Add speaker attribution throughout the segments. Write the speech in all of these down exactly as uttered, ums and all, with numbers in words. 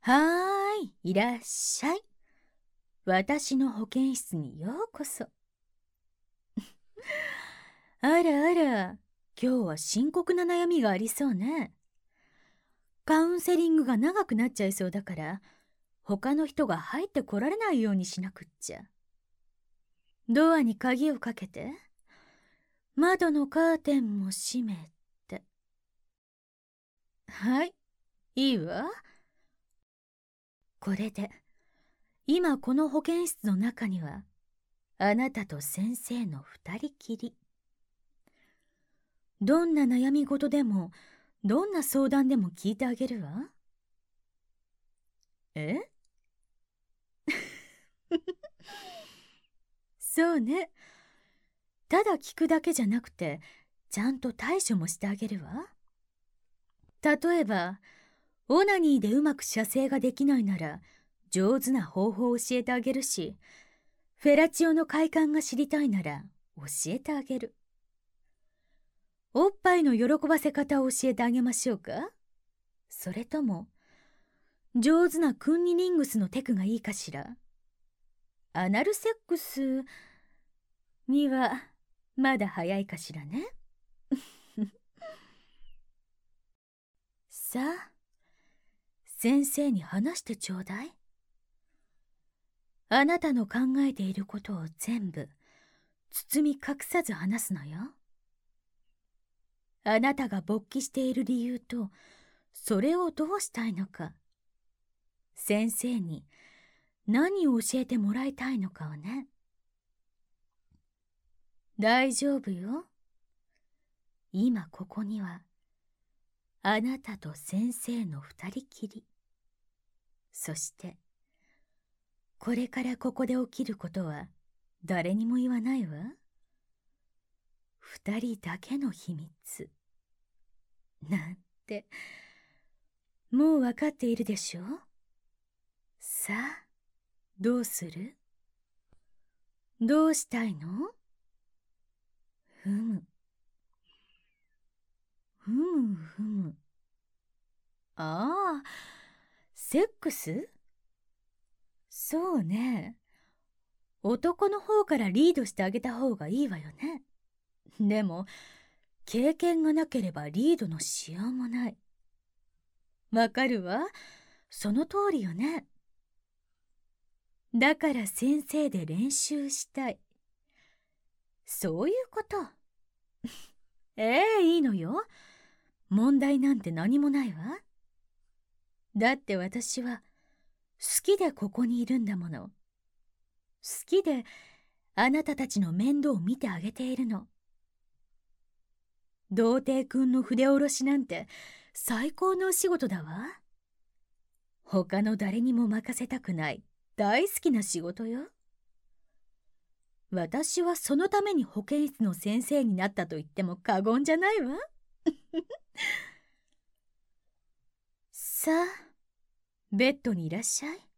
Speaker 1: はーい、いらっしゃい。私の保健室にようこそ。あらあら、今日は深刻な悩みがありそうね。カウンセリングが長くなっちゃいそうだから、他の人が入ってこられないようにしなくっちゃ。ドアに鍵をかけて、窓のカーテンも閉めて。はい、いいわ。これで、今この保健室の中には、あなたと先生の二人きり。どんな悩み事でも、どんな相談でも聞いてあげるわ。えそうね。ただ聞くだけじゃなくて、ちゃんと対処もしてあげるわ。例えば、オナニーでうまく射精ができないなら、上手な方法を教えてあげるし、フェラチオの快感が知りたいなら、教えてあげる。おっぱいの喜ばせ方を教えてあげましょうか？それとも、上手なクンニリングスのテクがいいかしら？アナルセックスにはまだ早いかしらね。さあ、先生に話してちょうだい。あなたの考えていることを全部包み隠さず話すのよ。あなたが勃起している理由と、それをどうしたいのか、先生に何を教えてもらいたいのかをね。大丈夫よ。今ここにはあなたと先生の二人きり。そしてこれからここで起きることは誰にも言わないわ。二人だけの秘密なんてもうわかっているでしょ。さあ、どうする？どうしたいの？ふむふむふむ。ああ、セックス？そうね。男の方からリードしてあげた方がいいわよね。でも、経験がなければリードのしようもない。わかるわ。その通りよね。だから先生で練習したい。そういうこと。ええ、いいのよ。問題なんて何もないわ。だって私は好きでここにいるんだもの。好きであなたたちの面倒を見てあげているの。童貞くんの筆下ろしなんて最高のお仕事だわ。他の誰にも任せたくない大好きな仕事よ。私はそのために保健室の先生になったと言っても過言じゃないわ。さあ、ベッドにいらっしゃい。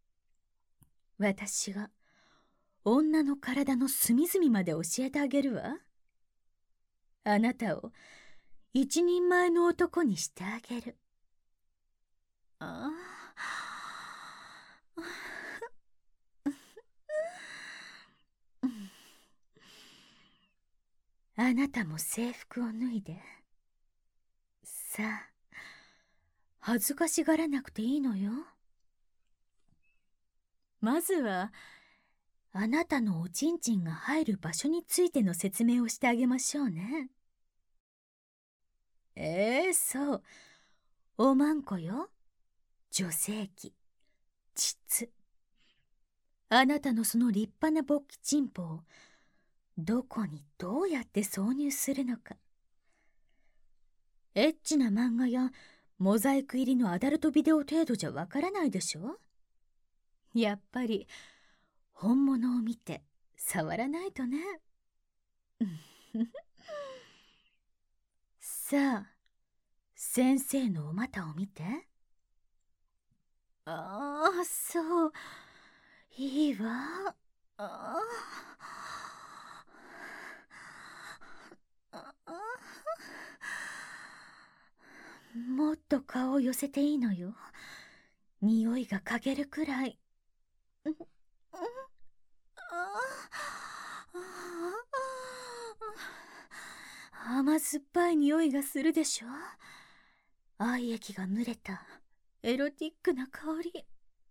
Speaker 1: 私が女の体の隅々まで教えてあげるわ。あなたを一人前の男にしてあげる。ああ。あなたも制服を脱いで。さあ、恥ずかしがらなくていいのよ。まずは、あなたのおちんちんが入る場所についての説明をしてあげましょうね。ええー、そう。おまんこよ。女性器。膣。あなたのその立派な勃起チンポを、どこにどうやって挿入するのか。エッチな漫画やモザイク入りのアダルトビデオ程度じゃわからないでしょ。やっぱり本物を見て触らないとね。さあ、先生のお股を見て。ああ、そう、いいわ。ああ、もっと顔を寄せていいのよ。 匂いが嗅げるくらい。うんうん甘酸っぱい匂いがするでしょ。愛液が蒸れたエロティックな香り。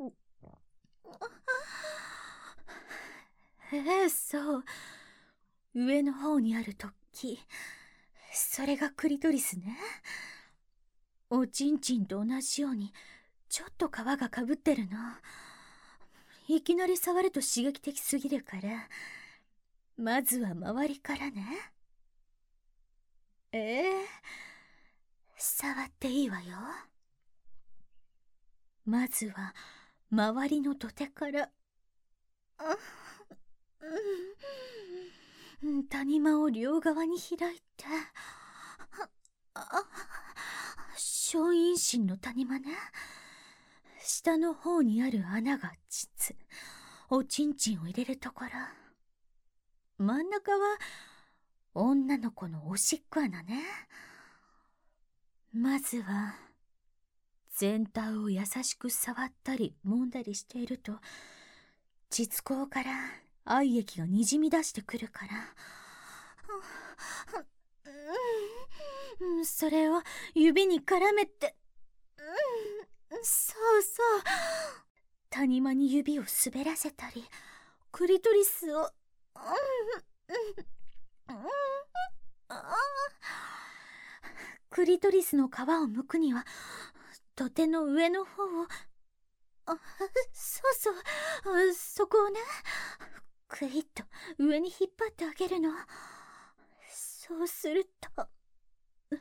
Speaker 1: ええ、そう。上の方にある突起、それがクリトリスね。おちんちんと同じようにちょっと皮がかぶってるの。いきなり触ると刺激的すぎるから、まずは周りからね。ええ、触っていいわよ。まずは周りの土手から。うん、谷間を両側に開いて。小陰唇の谷間ね。下の方にある穴が膣、おちんちんを入れるところ。真ん中は女の子のおしっこ穴ね。まずは全体を優しく触ったり揉んだりしていると、膣口から愛液がにじみ出してくるから、うん、それを指に絡めて、うん、そうそう、谷間に指を滑らせたり、クリトリスを、うん、クリトリスの皮を剥くには土手の上の方を、あ、そうそう、そこをね、クイッと上に引っ張ってあげるの。そうすると、ほら、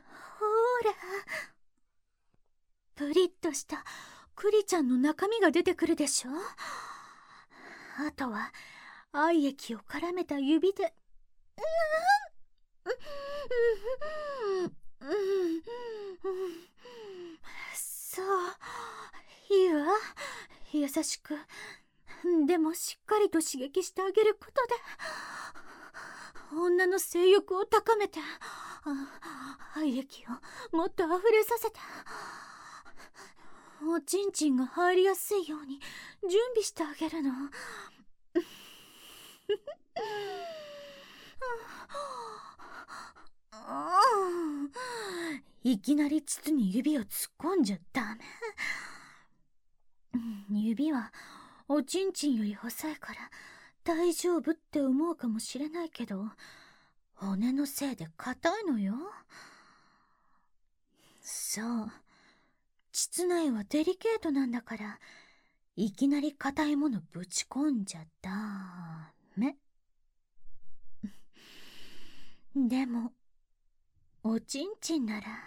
Speaker 1: プリッとしたクリちゃんの中身が出てくるでしょ。あとは愛液を絡めた指で、そう、いいわ。優しく、でもしっかりと刺激してあげることで、女の性欲を高めて、愛液をもっと溢れさせて、おちんちんが入りやすいように準備してあげるの。いきなり膣に指を突っ込んじゃダメ。指はおちんちんより細いから大丈夫って思うかもしれないけど、骨のせいで硬いのよ。そう、膣内はデリケートなんだから、いきなり硬いものぶち込んじゃダメ。でもおちんちんなら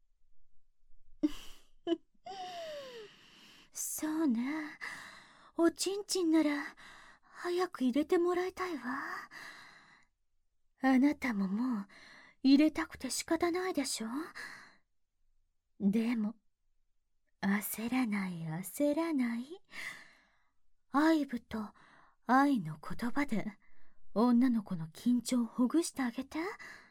Speaker 1: そうね、おちんちんなら早く入れてもらいたいわ。あなたももう入れたくて仕方ないでしょ。でも焦らない焦らない。愛撫と愛の言葉で女の子の緊張をほぐしてあげて。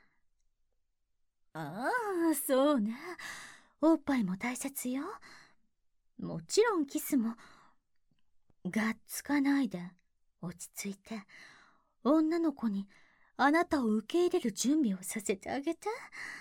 Speaker 1: ああ、そうね、おっぱいも大切よ。もちろんキスも。がっつかないで落ち着いて、女の子にあなたを受け入れる準備をさせてあげて。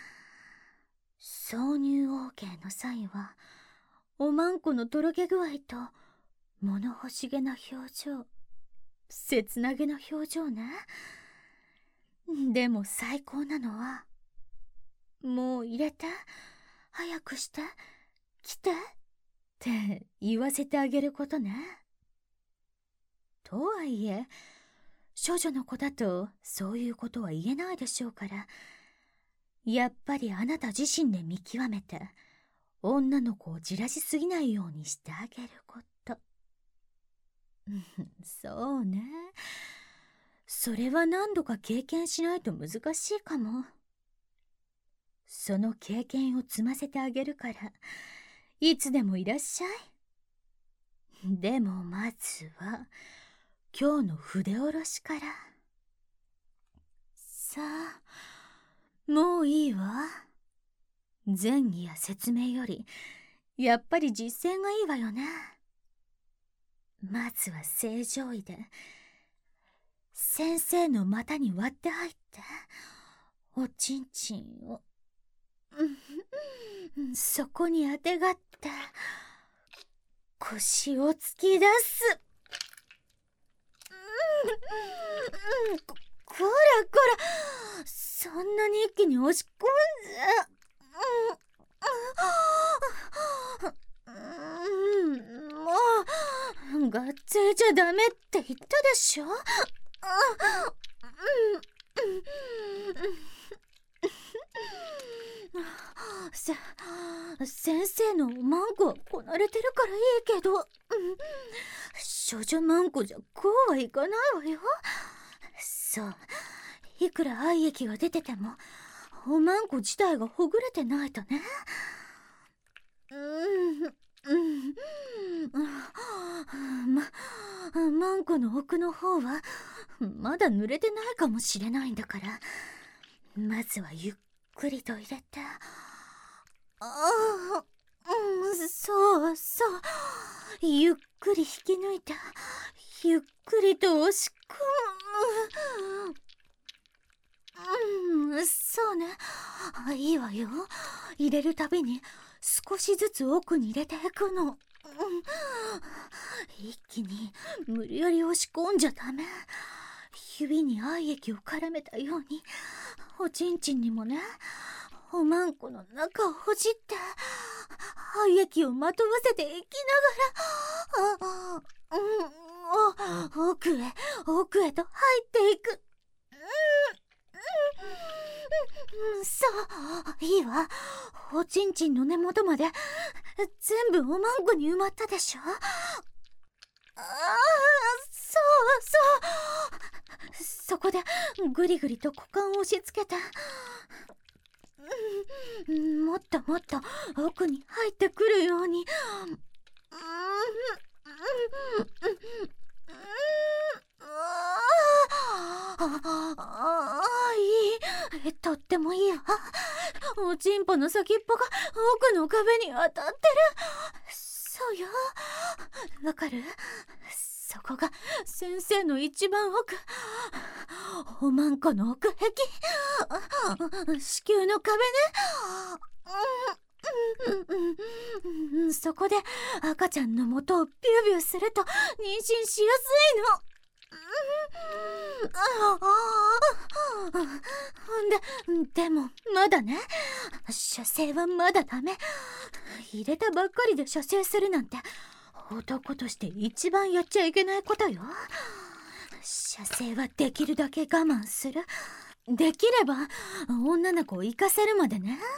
Speaker 1: 挿入 オーケー の際はおまんこのとろけ具合と物欲しげな表情、切なげな表情ね。でも最高なのは、もう入れて、早くして、来てって言わせてあげることね。とはいえ、処女の子だとそういうことは言えないでしょうから、やっぱりあなた自身で見極めて、女の子をじらしすぎないようにしてあげること。そうね。それは何度か経験しないと難しいかも。その経験を積ませてあげるから、いつでもいらっしゃい。でもまずは、今日の筆下ろしから。さあ、もういいわ。前儀や説明より、やっぱり実践がいいわよね。 まずは正常位で先生の股に割って入っておちんちんをそこにあてがって腰を突き出す。こ、こらこら、そんなに一気に押し込んじゃ、うん、もうがっついちゃダメって言ったでしょ。せ先生のマンコはこなれてるからいいけど、うん、少女マンコじゃこうはいかないわよ。そう、いくら愛液が出ててもおマンコ自体がほぐれてないとね。うんうんま、マンコの奥の方はまだ濡れてないかもしれないんだから、まずはゆっくりと入れて、ああ、うん、そうそう、ゆっくり引き抜いてゆっくりと押し込む。うん、そうね、いいわよ。入れるたびに少しずつ奥に入れていくの、うん、一気に無理やり押し込んじゃダメ。指に愛液を絡めたようにおちんちんにもね、おまんこの中をほじって愛液をまとわせていきながら、あ、うん、お奥へ奥へと入っていく。うん、そういいわ。おちんちんの根元まで全部おまんこに埋まったでしょ。ああ、そうそう、そこでぐりぐりと股間を押し付けて、うん、もっともっと奥に入ってくるように、うん、うん、ああ、いい、とってもいいわ。おちんぽの先っぽが奥の壁に当たってる。そうよ、わかる？そこが先生の一番奥、おまんこの奥壁、子宮の壁ね。うん、そこで赤ちゃんの元をビュービューすると妊娠しやすいの。で、でもまだね、射精はまだダメ。入れたばっかりで射精するなんて男として一番やっちゃいけないことよ。射精はできるだけ我慢する。できれば女の子を生かせるまでね。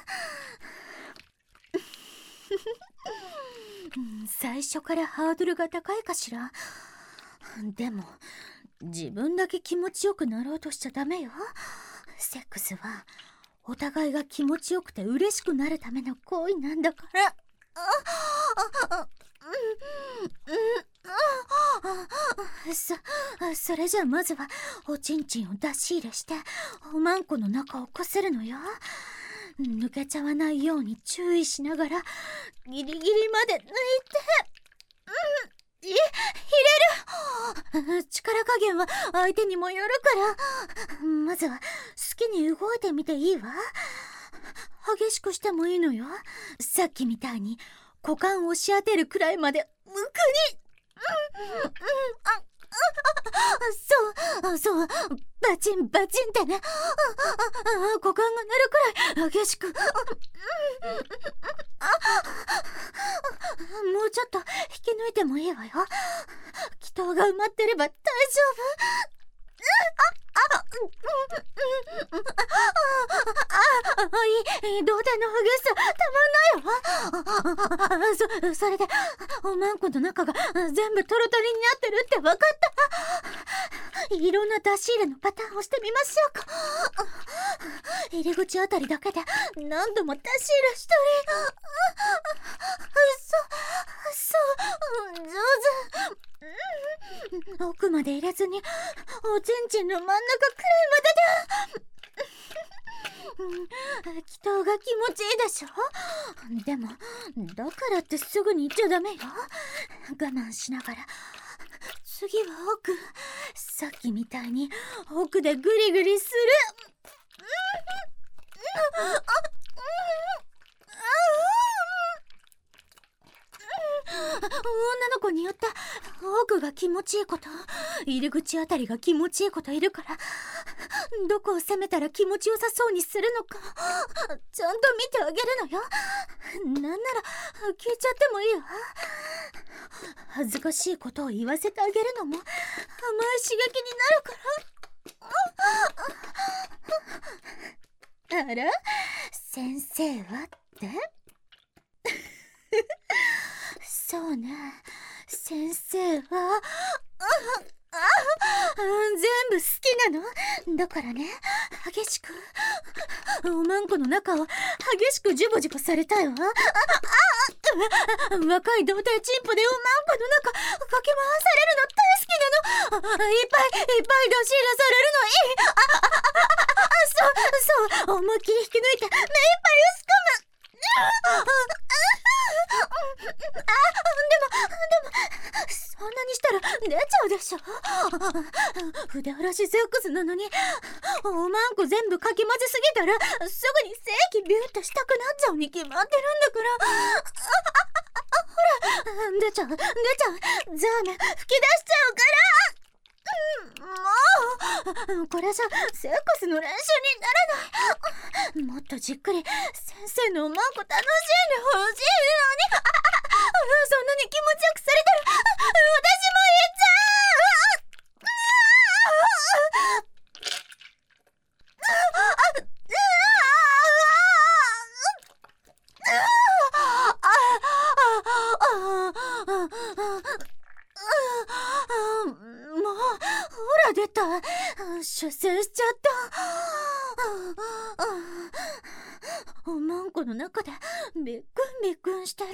Speaker 1: 最初からハードルが高いかしら。でも自分だけ気持ちよくなろうとしちゃダメよ。セックスはお互いが気持ちよくて嬉しくなるための行為なんだから。そ、それじゃあまずはおちんちんを出し入れしておまんこの中をこするのよ。抜けちゃわないように注意しながらギリギリまで抜いて、うん、い、入れる。力加減は相手にもよるから、まずは好きに動いてみていいわ。激しくしてもいいのよ。さっきみたいに股間を押し当てるくらいまで無垢に。うんうん、あ、そうそう、バチンバチンってね。股間が鳴るくらい激しく。もうちょっと引き抜いてもいいわよ。気筒が埋まってれば大丈夫。ああ、いい、童貞の激しさたまんないわ。そ、それでおまんこの中が全部トロトロになってるって分かった。いろんな出し入れのパターンをしてみましょうか。入り口あたりだけで何度も出し入れしたり。そ、そう、上手。奥まで入れずにおちんちんの真ん中くらいまでで。気筒が気持ちいいでしょ。でもだからってすぐに言っちゃダメよ。我慢しながら次は奥。さっきみたいに奥でグリグリする。女の子によって奥が気持ちいいこと、入り口あたりが気持ちいいこといるから、どこを攻めたら気持ちよさそうにするのかちゃんと見てあげるのよ。なんなら聞いちゃってもいいわ。恥ずかしいことを言わせてあげるのも甘い刺激になるから。あら、先生はってそうね、先生は全部好きなのだからね。激しくおまんこの中を激しくジュボジュボされたいわ。若い童貞チンポでおまんこの中かき回されるの大好きなの。いっぱいいっぱい出し入れされるのいい。そうそう、思いっきり引き抜いて目いっぱい押し込む。あ、でもでもそんなにしたら出ちゃうでしょ。筆下ろしセックスなのにおまんこ全部かき混ぜすぎたらすぐに精液ビューッとしたくなっちゃうに決まってるんだから。ほら出ちゃう出ちゃう、ザーメン吹き出しちゃうから。もうこれじゃセックスの練習にならない。もっとじっくり先生のおまんこ楽しんでほしいのに。そんなに気持ちよくされたら私も言っちゃう。もうほら出た。出世しちゃった。おまんこの中でびっくんびっくんしたら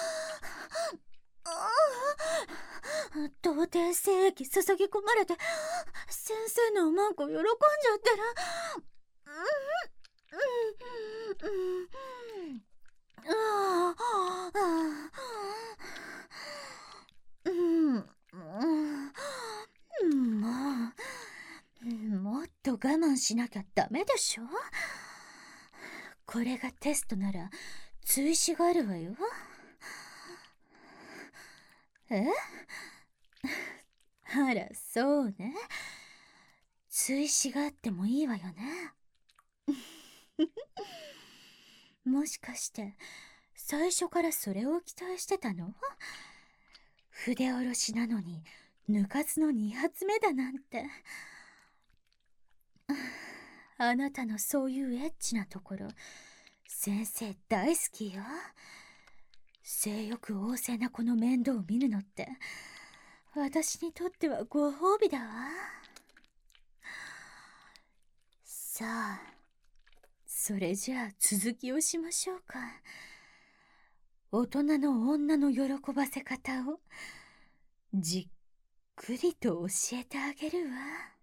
Speaker 1: 童貞精液注ぎ込まれて先生のおまんこ喜んじゃったら、うんうんうんああうんうんもうもっと我慢しなきゃダメでしょ。これがテストなら追試があるわよ。えあら、そうね。追試があってもいいわよね。もしかして最初からそれを期待してたの？筆下ろしなのに抜かずのに発目だなんて。あなたのそういうエッチなところ先生大好きよ。性欲旺盛な子の面倒を見るのって私にとってはご褒美だわ。さあ、それじゃあ続きをしましょうか。大人の女の喜ばせ方をじっくりと教えてあげるわ。